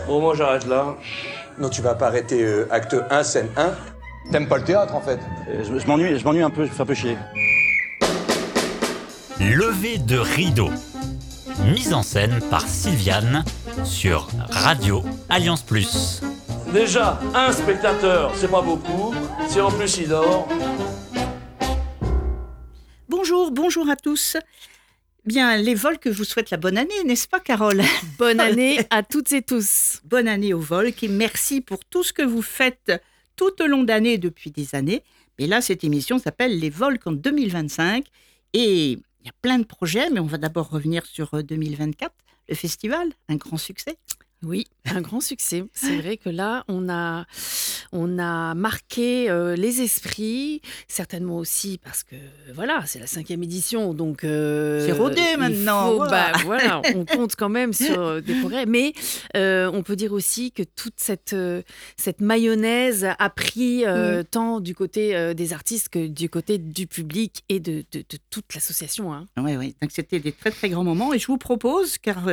Bon, moi j'arrête là. Non, tu vas pas arrêter acte 1, scène 1. T'aimes pas le théâtre, en fait? Je m'ennuie un peu, je me fais un peu chier. Lever de rideau. Mise en scène par Sylviane sur Radio Alliance Plus. Déjà, un spectateur, c'est pas beaucoup. Si en plus il dort. Bonjour à tous. Bien, les Volques vous souhaitent la bonne année, n'est-ce pas, Carole? Bonne année à toutes et tous. Bonne année aux Volques et merci pour tout ce que vous faites tout au long d'année depuis des années. Mais là, cette émission s'appelle Les Volques en 2025 et il y a plein de projets, mais on va d'abord revenir sur 2024, le festival, un grand succès. Oui, un grand succès. C'est vrai que là, on a marqué les esprits, certainement aussi parce que voilà, c'est la 5e édition, donc c'est rodé maintenant. Voilà, on compte quand même sur des progrès. Mais on peut dire aussi que toute cette mayonnaise a pris tant du côté des artistes que du côté du public et de toute l'association. Hein. Oui. Donc c'était des très très grands moments et je vous propose, car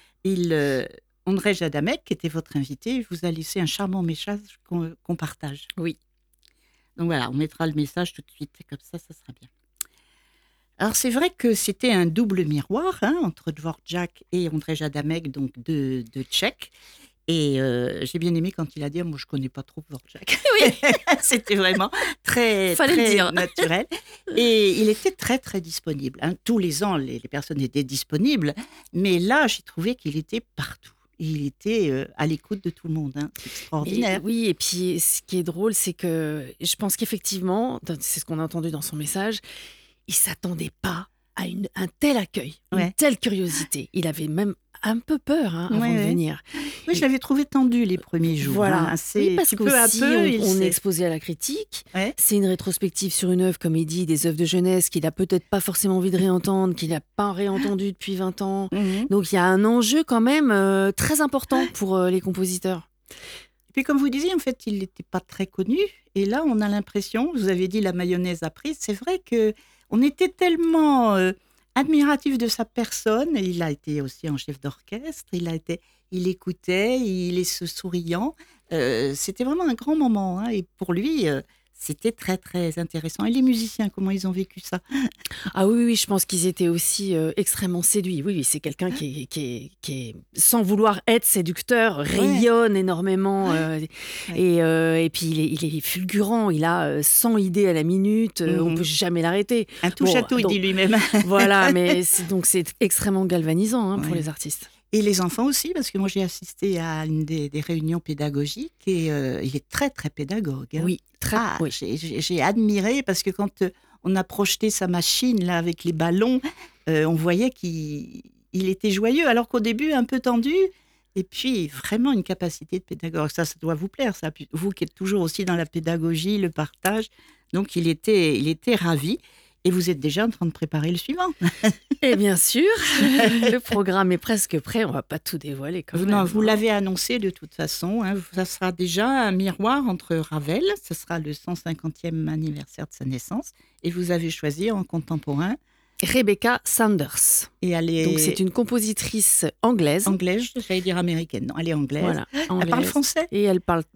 Ondrej Adamek, qui était votre invité, vous a laissé un charmant message qu'on partage. Oui. Donc voilà, on mettra le message tout de suite, comme ça sera bien. Alors c'est vrai que c'était un double miroir entre Dvorak et Ondrej Adamek, donc deux Tchèques. Et j'ai bien aimé quand il a dit « Moi, je ne connais pas trop Dvorak ». Oui. C'était vraiment très naturel. Et il était très, très disponible. Tous les ans, les personnes étaient disponibles. Mais là, j'ai trouvé qu'il était partout. Il était à l'écoute de tout le monde. C'est extraordinaire. Et puis ce qui est drôle, c'est que je pense qu'effectivement, c'est ce qu'on a entendu dans son message, il ne s'attendait pas à un tel accueil, une telle curiosité. Il avait même un peu peur avant de venir. Oui, je l'avais trouvé tendu les premiers jours. Voilà, parce que peu à peu, on est exposé à la critique. Ouais. C'est une rétrospective sur une œuvre, comme il dit, des œuvres de jeunesse qu'il n'a peut-être pas forcément envie de réentendre, qu'il n'a pas réentendu depuis 20 ans. Donc il y a un enjeu quand même très important pour les compositeurs. Et puis comme vous disiez, en fait, il n'était pas très connu. Et là, on a l'impression, vous avez dit la mayonnaise a pris, c'est vrai qu'on était tellement admiratif de sa personne. Il a été aussi un chef d'orchestre, il écoutait, il est souriant. C'était vraiment un grand moment. Et pour lui, c'était très, très intéressant. Et les musiciens, comment ils ont vécu ça? Ah oui, je pense qu'ils étaient aussi extrêmement séduits. Oui, c'est quelqu'un qui est, sans vouloir être séducteur, rayonne énormément. Et puis, il est fulgurant. Il a 100 idées à la minute. On ne peut jamais l'arrêter. Un touche-à-tout, il dit lui-même. Voilà, mais c'est extrêmement galvanisant pour les artistes. Et les enfants aussi, parce que moi j'ai assisté à une des réunions pédagogiques et il est très très pédagogue. Oui, très. Oui. J'ai admiré parce que quand on a projeté sa machine là avec les ballons, on voyait qu'il était joyeux, alors qu'au début un peu tendu. Et puis vraiment une capacité de pédagogue. Ça doit vous plaire, ça. Vous qui êtes toujours aussi dans la pédagogie, le partage. Donc il était ravi. Et vous êtes déjà en train de préparer le suivant. Et bien sûr, le programme est presque prêt. On ne va pas tout dévoiler quand même. Non, vous l'avez annoncé de toute façon. Ça sera déjà un miroir entre Ravel. Ce sera le 150e anniversaire de sa naissance. Et vous avez choisi en contemporain Rebecca Sanders. Donc c'est une compositrice anglaise. Anglaise, j'allais dire américaine. Non, elle est anglaise. Voilà, elle parle français. Et elle parle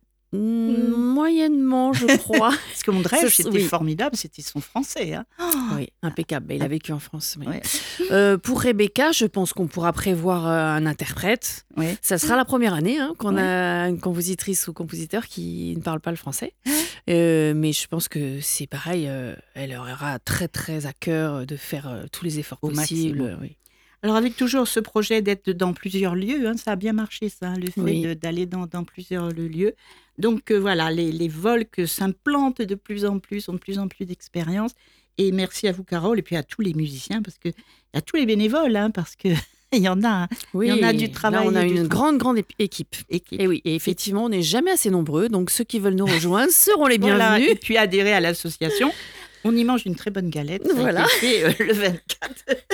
moyennement, je crois. Parce que Ondrej, c'était formidable, c'était son français. Oui, impeccable. Il a vécu en France. Oui. Pour Rebecca, je pense qu'on pourra prévoir un interprète. Ça sera la première année qu'on a une compositrice ou compositeur qui ne parle pas le français. Mais je pense que c'est pareil, elle aura très très à cœur de faire tous les efforts possibles. Oui. Alors avec toujours ce projet d'être dans plusieurs lieux, ça a bien marché ça, le fait d'aller dans plusieurs lieux. Donc voilà, les Volques s'implantent de plus en plus, ont de plus en plus d'expérience. Et merci à vous Carole et puis à tous les musiciens, parce que à tous les bénévoles, parce que il y en a, il y en a du travail. Là, on a une grande équipe. Et oui, et effectivement, on n'est jamais assez nombreux, donc ceux qui veulent nous rejoindre seront les bienvenus. Voilà, et puis adhérer à l'association. On y mange une très bonne galette. Voilà. Le 24.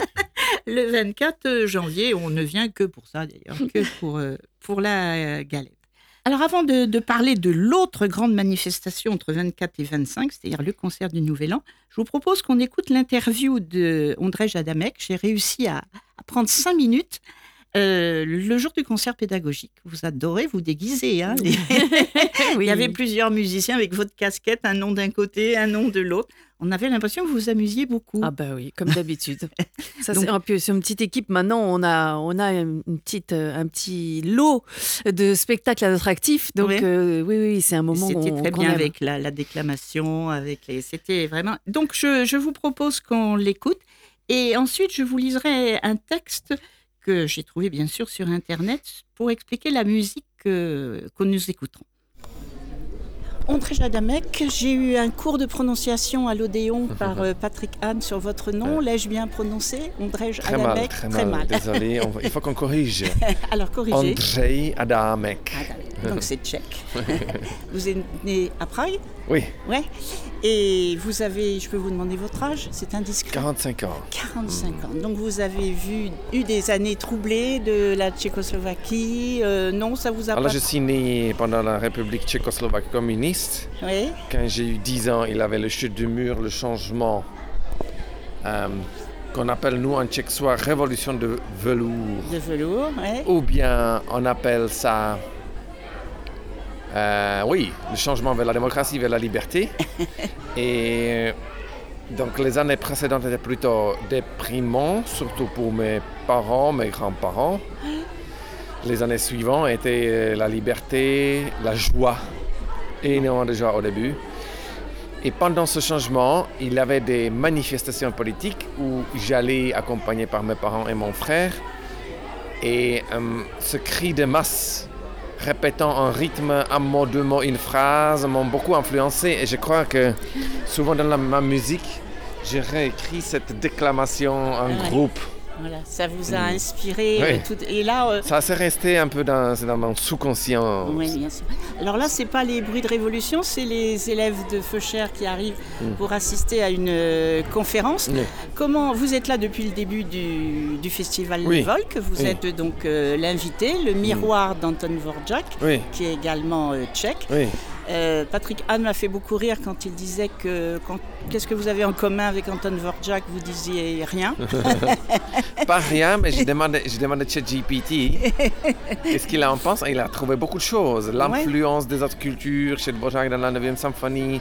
Le 24 janvier, on ne vient que pour ça d'ailleurs, que pour la galette. Alors avant de parler de l'autre grande manifestation entre 24 et 25, c'est-à-dire le concert du Nouvel An, je vous propose qu'on écoute l'interview de Ondrej Adamek. J'ai réussi à prendre 5 minutes Le jour du concert pédagogique, vous adorez vous déguiser. Hein, Oui. Il y avait plusieurs musiciens avec votre casquette, un nom d'un côté, un nom de l'autre. On avait l'impression que vous vous amusiez beaucoup. Ah bah oui, comme d'habitude. Ça, c'est une petite équipe. Maintenant, on a un petit lot de spectacles attractifs. Donc oui, c'est un moment C'était très qu'on bien aime. avec la déclamation, c'était vraiment. Donc je vous propose qu'on l'écoute et ensuite je vous liserai un texte que j'ai trouvé bien sûr sur Internet pour expliquer la musique que nous écouterons. Ondrej Adamek, j'ai eu un cours de prononciation à l'Odéon par Patrick Anne sur votre nom. L'ai-je bien prononcé? Ondrej Adamek. Très mal. Désolé, il faut qu'on corrige. Alors corrigez. Ondrej Adamek. Donc c'est tchèque. Vous êtes né à Prague? Oui. Ouais. Et vous avez, je peux vous demander votre âge? C'est indiscret. 45 ans. 45 ans. Donc vous avez eu des années troublées de la Tchécoslovaquie. Non, ça vous a Alors pas... je suis né pendant la République tchécoslovaque communiste. Oui. Quand j'ai eu 10 ans, il y avait le chute du mur, le changement qu'on appelle nous en tchèque-sois révolution de velours. De velours, oui. Ou bien on appelle ça, le changement vers la démocratie, vers la liberté. Et donc les années précédentes étaient plutôt déprimantes, surtout pour mes parents, mes grands-parents. Les années suivantes étaient la liberté, la joie, énormément de joie au début. Et pendant ce changement, il y avait des manifestations politiques où j'allais accompagné par mes parents et mon frère. Et ce cri de masse, répétant un rythme, un mot, deux mots, une phrase, m'ont beaucoup influencé. Et je crois que souvent dans ma musique, j'ai réécrit cette déclamation en groupe. Voilà, ça vous a inspiré. Oui. Tout, et là, ça s'est resté un peu dans mon sous-conscient. Oui, bien sûr. Alors là, c'est pas les bruits de révolution, c'est les élèves de Feuchères qui arrivent pour assister à une conférence. Oui. Comment vous êtes là depuis le début du festival Volk? Vous êtes donc l'invité, le miroir d'Anton Dvořák, qui est également tchèque. Oui. Patrick Anne m'a fait beaucoup rire quand il disait que qu'est-ce que vous avez en commun avec Anton Dvořák? Vous disiez rien. Pas rien, mais j'ai demandé à ChatGPT qu'est-ce qu'il en pense. Il a trouvé beaucoup de choses. L'influence des autres cultures chez Dvořák dans la 9e symphonie,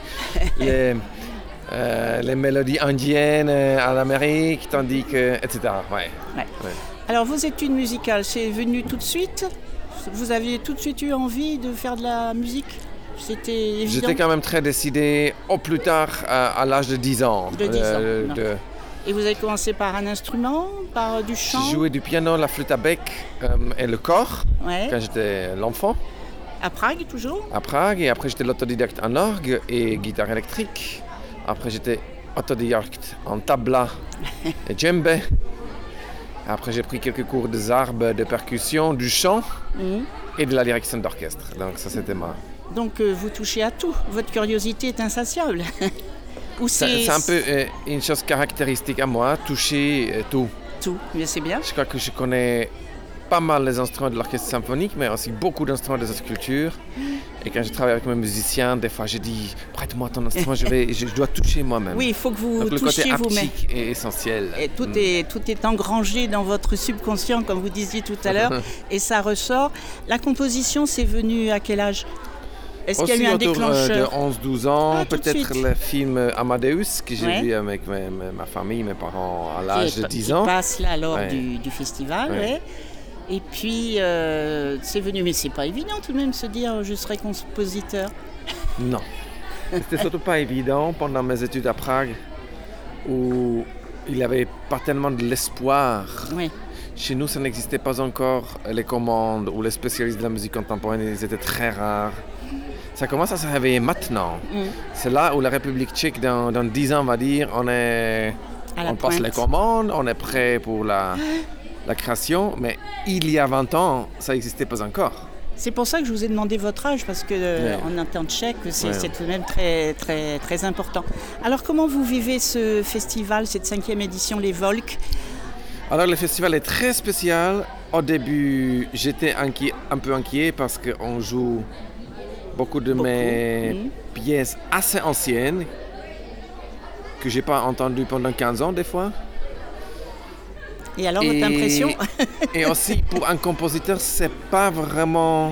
les mélodies indiennes en Amérique, tandis que, etc. Ouais. Alors vos études musicales, c'est venu tout de suite? Vous aviez tout de suite eu envie de faire de la musique? C'était évident? J'étais quand même très décidé au plus tard à l'âge de 10 ans. De 10 ans. Et vous avez commencé par un instrument, par du chant? J'ai joué du piano, la flûte à bec et le cor quand j'étais l'enfant. À Prague toujours? À Prague, et après j'étais l'autodidacte en orgue et guitare électrique. Après j'étais autodidacte en tabla et djembé. Après j'ai pris quelques cours de zarb, de percussion, du chant et de la direction d'orchestre. Donc ça c'était ma... Donc vous touchez à tout, votre curiosité est insatiable. Ou c'est un peu une chose caractéristique à moi, toucher tout. Tout, mais c'est bien. Je crois que je connais pas mal les instruments de l'orchestre symphonique, mais aussi beaucoup d'instruments des autres cultures. Et quand je travaille avec mes musiciens, des fois je dis prête-moi ton instrument, je dois toucher moi-même. Oui, il faut que vous donc, touchiez vous-même. Le côté haptique est essentiel. Et tout est engrangé dans votre subconscient, comme vous disiez tout à l'heure, et ça ressort. La composition, c'est venu à quel âge? Est-ce qu'il y a eu un déclencheur? De 11-12 ans, peut-être le film Amadeus que j'ai vu avec ma famille, mes parents à l'âge de 10 ans. Qui passe là lors du festival, Et puis c'est venu, mais c'est pas évident tout de même de se dire je serai compositeur. Non, c'était surtout pas évident pendant mes études à Prague où il n'y avait pas tellement de l'espoir. Chez nous, ça n'existait pas encore les commandes ou les spécialistes de la musique contemporaine, ils étaient très rares. Ça commence à se réveiller maintenant. C'est là où la République tchèque, dans 10 ans, va dire on passe les commandes, on est prêt pour la création. Mais il y a 20 ans, ça n'existait pas encore. C'est pour ça que je vous ai demandé votre âge, parce qu'en un temps tchèque, c'est tout de même très, très, très important. Alors, comment vous vivez ce festival, cette 5e édition, les Volk? Alors, le festival est très spécial. Au début, j'étais un peu inquiet parce qu'on joue beaucoup de mes pièces assez anciennes que je n'ai pas entendues pendant 15 ans des fois. Et alors, votre impression? Et aussi, pour un compositeur, c'est pas vraiment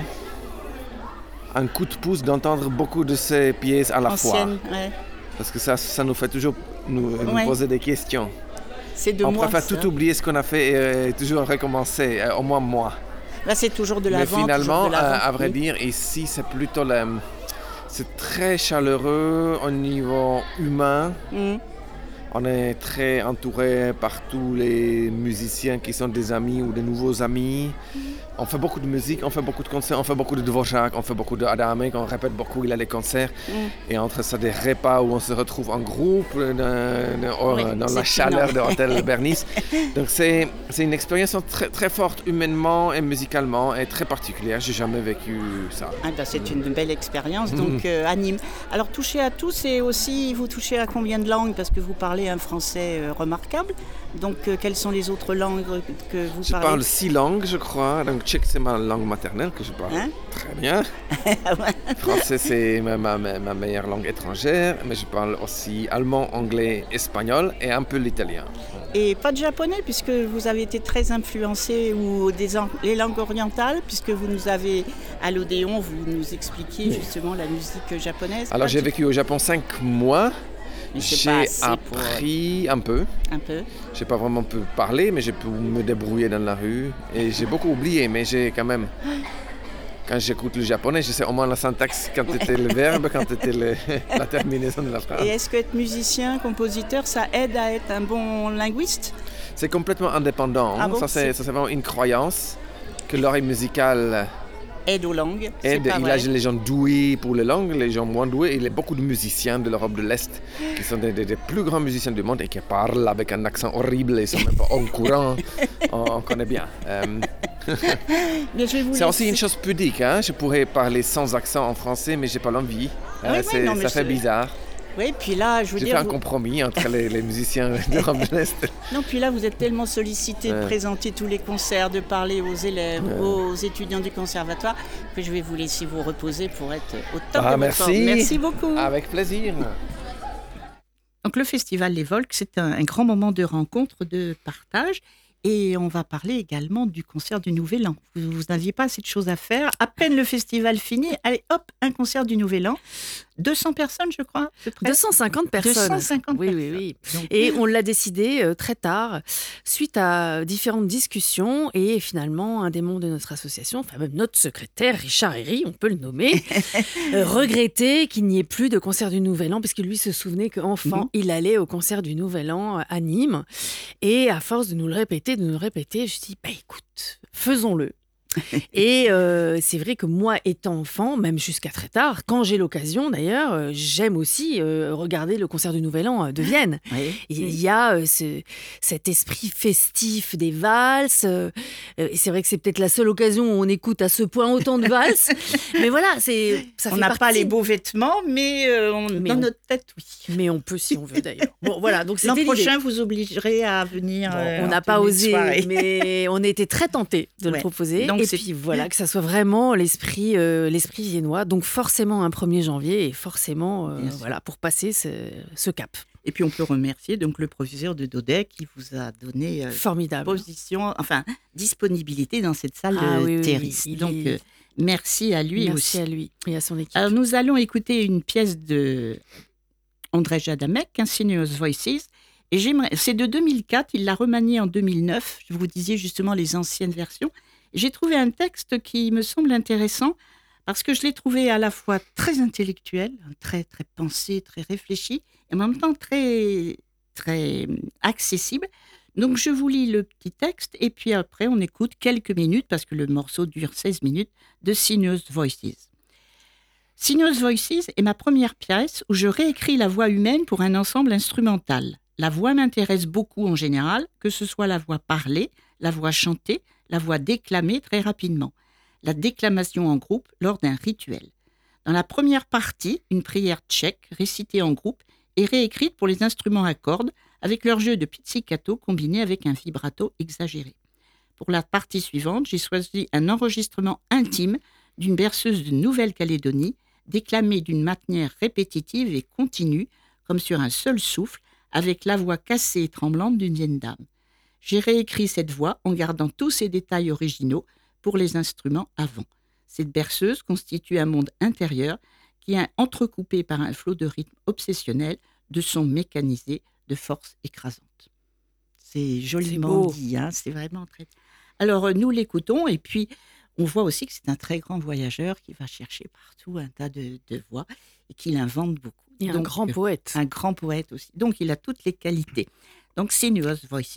un coup de pouce d'entendre beaucoup de ces pièces à la fois. Ouais. Parce que ça nous fait toujours nous poser des questions. On préfère tout oublier ce qu'on a fait et toujours recommencer, au moins moi. Là, c'est toujours de l'avant. Mais finalement, à vrai dire, ici, c'est plutôt c'est très chaleureux au niveau humain. On est très entouré par tous les musiciens qui sont des amis ou des nouveaux amis. On fait beaucoup de musique, on fait beaucoup de concerts, on fait beaucoup de Dvorak, on fait beaucoup d'Adamek, on répète beaucoup, il a les concerts. Et entre ça, des repas où on se retrouve en groupe dans la chaleur de l'hôtel Bernice. Donc c'est une expérience très, très forte humainement et musicalement et très particulière. J'ai jamais vécu ça. C'est une belle expérience, donc à Nîmes. Alors toucher à tout, c'est aussi, vous touchez à combien de langues? Parce que vous parlez un français remarquable. Donc quelles sont les autres langues que vous parlez? Je parle 6 langues, je crois. Donc tchèque, c'est ma langue maternelle que je parle très bien. Français, c'est ma meilleure langue étrangère. Mais je parle aussi allemand, anglais, espagnol et un peu l'italien. Et pas de japonais, puisque vous avez été très influencé, ou les langues orientales, puisque vous nous avez, à l'Odéon, vous nous expliquiez justement la musique japonaise. Alors j'ai vécu au Japon 5 mois. J'ai appris un peu. Je n'ai pas vraiment pu parler, mais j'ai pu me débrouiller dans la rue. Et j'ai beaucoup oublié, mais j'ai quand même... Quand j'écoute le japonais, je sais au moins la syntaxe, quand était le verbe, quand était la terminaison de la phrase. Et est-ce qu'être musicien, compositeur, ça aide à être un bon linguiste? C'est complètement indépendant. Ah bon, ça, c'est vraiment une croyance que l'oreille musicale... aide aux langues. Il y a les gens doués pour les langues, les gens moins doués. Il y a beaucoup de musiciens de l'Europe de l'Est qui sont des plus grands musiciens du monde et qui parlent avec un accent horrible et ils ne sont même pas en courant. On connaît bien. C'est aussi une chose pudique. Je pourrais parler sans accent en français, mais je n'ai pas l'envie. Ça fait bizarre. Oui, puis là, je veux dire... J'ai fait un compromis entre les musiciens de l'Europe de l'Est. Non, puis là, vous êtes tellement sollicité de présenter tous les concerts, de parler aux élèves, aux étudiants du conservatoire, que je vais vous laisser vous reposer pour être au top de votre forme. Merci beaucoup. Avec plaisir. Donc, le festival Les Volques, c'est un grand moment de rencontre, de partage. Et on va parler également du concert du Nouvel An. Vous n'aviez pas assez de choses à faire. À peine le festival fini, allez hop, un concert du Nouvel An. 200 personnes, je crois. 250 personnes. 250 personnes. Oui. Donc, et on l'a décidé très tard, suite à différentes discussions. Et finalement, un des membres de notre association, enfin même notre secrétaire, Richard Herry, on peut le nommer, regrettait qu'il n'y ait plus de concert du Nouvel An, parce que lui se souvenait qu'enfant, il allait au concert du Nouvel An à Nîmes. Et à force de nous le répéter, je dis, écoute, faisons-le. Et c'est vrai que moi, étant enfant, même jusqu'à très tard, quand j'ai l'occasion d'ailleurs, j'aime aussi regarder le concert du Nouvel An de Vienne. Oui. Il y a cet esprit festif des valses. Et c'est vrai que c'est peut-être la seule occasion où on écoute à ce point autant de valses. Mais voilà, on n'a pas les beaux vêtements, mais dans notre tête, oui. Mais on peut si on veut d'ailleurs. Bon, voilà, donc l'an prochain, vous obligerez à venir. On n'a pas osé, mais on était très tentés de le proposer. Donc, et puis voilà, que ça soit vraiment l'esprit viennois. Donc forcément un 1er janvier et forcément pour passer ce cap. Et puis on peut remercier donc le professeur de Daudet qui vous a donné disponibilité dans cette salle de Théris. Donc merci à lui aussi. Merci à lui et à son équipe. Alors nous allons écouter une pièce de Ondřej Adamek, Continuous Voices. Et c'est de 2004, il l'a remanié en 2009. Je vous disais justement les anciennes versions. J'ai trouvé un texte qui me semble intéressant parce que je l'ai trouvé à la fois très intellectuel, très, très pensé, très réfléchi, et en même temps très, très accessible. Donc je vous lis le petit texte et puis après on écoute quelques minutes, parce que le morceau dure 16 minutes, de Sinuous Voices. Sinuous Voices est ma première pièce où je réécris la voix humaine pour un ensemble instrumental. La voix m'intéresse beaucoup en général, que ce soit la voix parlée, la voix chantée, la voix déclamée très rapidement, la déclamation en groupe lors d'un rituel. Dans la première partie, une prière tchèque récitée en groupe est réécrite pour les instruments à cordes avec leur jeu de pizzicato combiné avec un vibrato exagéré. Pour la partie suivante, j'ai choisi un enregistrement intime d'une berceuse de Nouvelle-Calédonie, déclamée d'une manière répétitive et continue, comme sur un seul souffle, avec la voix cassée et tremblante d'une vieille dame. J'ai réécrit cette voix en gardant tous ces détails originaux pour les instruments avant. Cette berceuse constitue un monde intérieur qui est entrecoupé par un flot de rythme obsessionnel, de sons mécanisés, de force écrasante. C'est joliment dit, hein, c'est vraiment très... Alors, nous l'écoutons et puis on voit aussi que c'est un très grand voyageur qui va chercher partout un tas de voix et qu'il invente beaucoup. Et un grand poète. Un grand poète aussi. Donc, il a toutes les qualités. Donc, Sinuous Voices.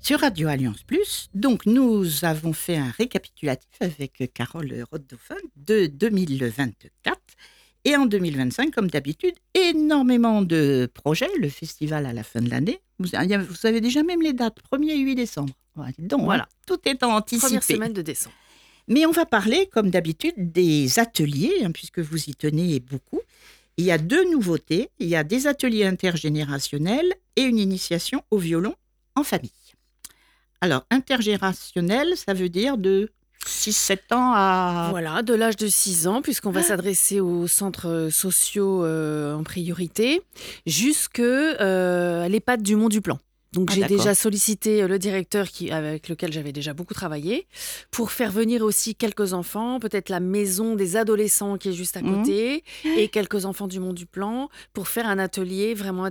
sur Radio Alliance Plus. Donc, nous avons fait un récapitulatif avec Carole Rothdoffen de 2024. Et en 2025, comme d'habitude, énormément de projets. Le festival à la fin de l'année. Vous avez déjà même les dates, 1er et 8 décembre. Donc, voilà, tout est anticipé. Première semaine de décembre. Mais on va parler, comme d'habitude, des ateliers, puisque vous y tenez beaucoup. Il y a 2 nouveautés. Il y a des ateliers intergénérationnels et une initiation au violon en famille. Alors, intergénérationnel, ça veut dire de 6-7 ans à... Voilà, de l'âge de 6 ans, puisqu'on va s'adresser aux centres sociaux en priorité, jusque l'EHPAD du Mont-du-Plan. Donc j'ai déjà sollicité le directeur avec lequel j'avais déjà beaucoup travaillé pour faire venir aussi quelques enfants, peut-être la maison des adolescents qui est juste à côté et quelques enfants du Mont-du-Plan pour faire un atelier vraiment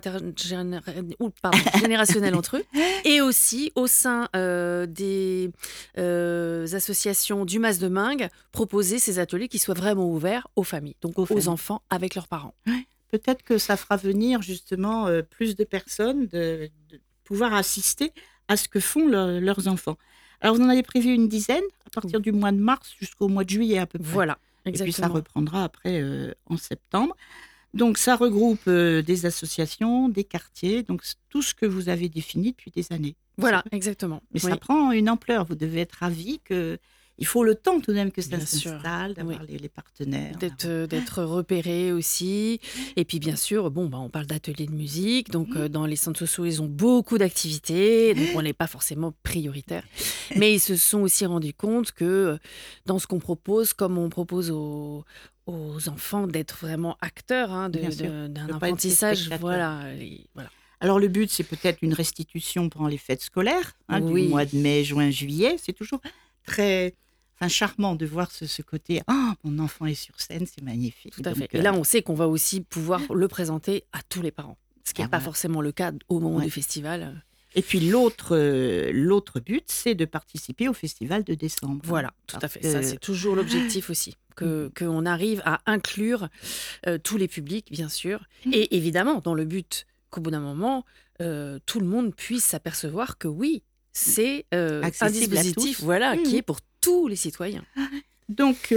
générationnel entre eux. Et aussi au sein des associations du Mas de Mingue, proposer ces ateliers qui soient vraiment ouverts aux familles, donc aux enfants avec leurs parents. Ouais. Peut-être que ça fera venir justement plus de personnes de pouvoir assister à ce que font leurs enfants. Alors, vous en avez prévu une dizaine à partir du mois de mars jusqu'au mois de juillet à peu près. Voilà, exactement. Et puis, ça reprendra après en septembre. Donc, ça regroupe des associations, des quartiers, donc tout ce que vous avez défini depuis des années. Voilà, exactement. Mais ça prend une ampleur. Vous devez être ravis que... Il faut le temps tout de même que ça s'installe, d'avoir les partenaires. D'être repéré aussi. Et puis bien sûr, on parle d'ateliers de musique. Donc dans les centres sociaux, ils ont beaucoup d'activités. Donc on n'est pas forcément prioritaire. Mais ils se sont aussi rendus compte que dans ce qu'on propose, comme on propose aux enfants d'être vraiment acteurs d'un apprentissage. Voilà. Alors le but, c'est peut-être une restitution pendant les fêtes scolaires, du mois de mai, juin, juillet. C'est toujours très... charmant de voir ce côté. Mon enfant est sur scène, c'est magnifique. Tout à fait. Et là, on sait qu'on va aussi pouvoir le présenter à tous les parents, ce qui n'est pas forcément le cas au moment du festival. Et puis l'autre but, c'est de participer au festival de décembre. Voilà, tout à fait. Ça, c'est toujours l'objectif aussi, qu'on arrive à inclure tous les publics, bien sûr, et évidemment dans le but qu'au bout d'un moment, tout le monde puisse s'apercevoir que oui, c'est un dispositif qui est pour tous les citoyens. Donc,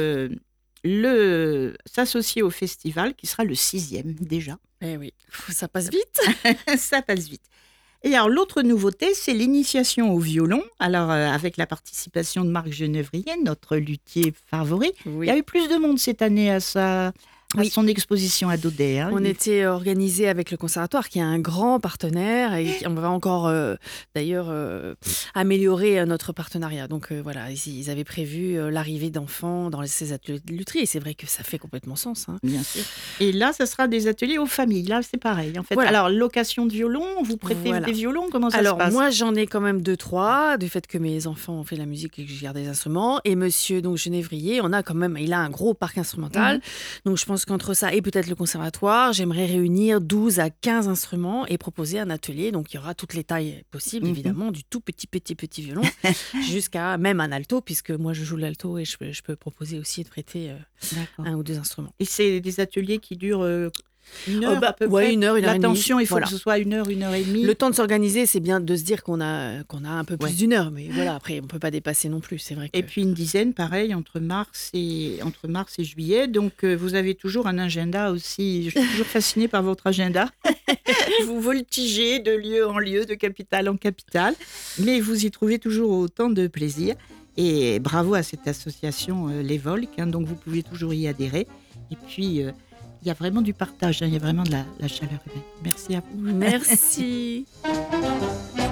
s'associer au festival, qui sera le 6e déjà. Eh oui, ça passe vite. Ça passe vite. Et alors, l'autre nouveauté, c'est l'initiation au violon. Alors, avec la participation de Marc Genevrier, notre luthier favori. Il y a eu plus de monde cette année à son exposition à Daudet. On était organisé avec le Conservatoire, qui est un grand partenaire, et on va encore d'ailleurs améliorer notre partenariat. Donc voilà, ils avaient prévu l'arrivée d'enfants dans ces ateliers de lutherie, et c'est vrai que ça fait complètement sens. Bien sûr. Et là, ça sera des ateliers aux familles. Là, c'est pareil. En fait, alors location de violon, vous prêtez des violons, comment ça se passe ? Alors moi, j'en ai quand même 2-3, du fait que mes enfants ont fait de la musique et que je garde des instruments. Et Monsieur Genevrier, il a un gros parc instrumental. Donc je pense qu'entre ça et peut-être le conservatoire, j'aimerais réunir 12 à 15 instruments et proposer un atelier. Donc, il y aura toutes les tailles possibles, évidemment, du tout petit violon jusqu'à même un alto, puisque moi, je joue l'alto et je peux proposer aussi de prêter 1 ou 2 instruments. Et c'est des ateliers qui durent... 1 heure à peu près. 1 heure et demie. L'attention, il faut que ce soit 1 heure et demie. Le temps de s'organiser, c'est bien de se dire qu'on a un peu plus d'1 heure, mais voilà, après, on ne peut pas dépasser non plus, c'est vrai. Et puis une dizaine, pareil, entre mars et juillet. Donc, vous avez toujours un agenda aussi. Je suis toujours fascinée par votre agenda. Vous voltigez de lieu en lieu, de capitale en capitale, mais vous y trouvez toujours autant de plaisir. Et bravo à cette association Les Volques, donc vous pouvez toujours y adhérer. Et puis... il y a vraiment du partage, il y a vraiment de la chaleur humaine. Merci à vous. Merci.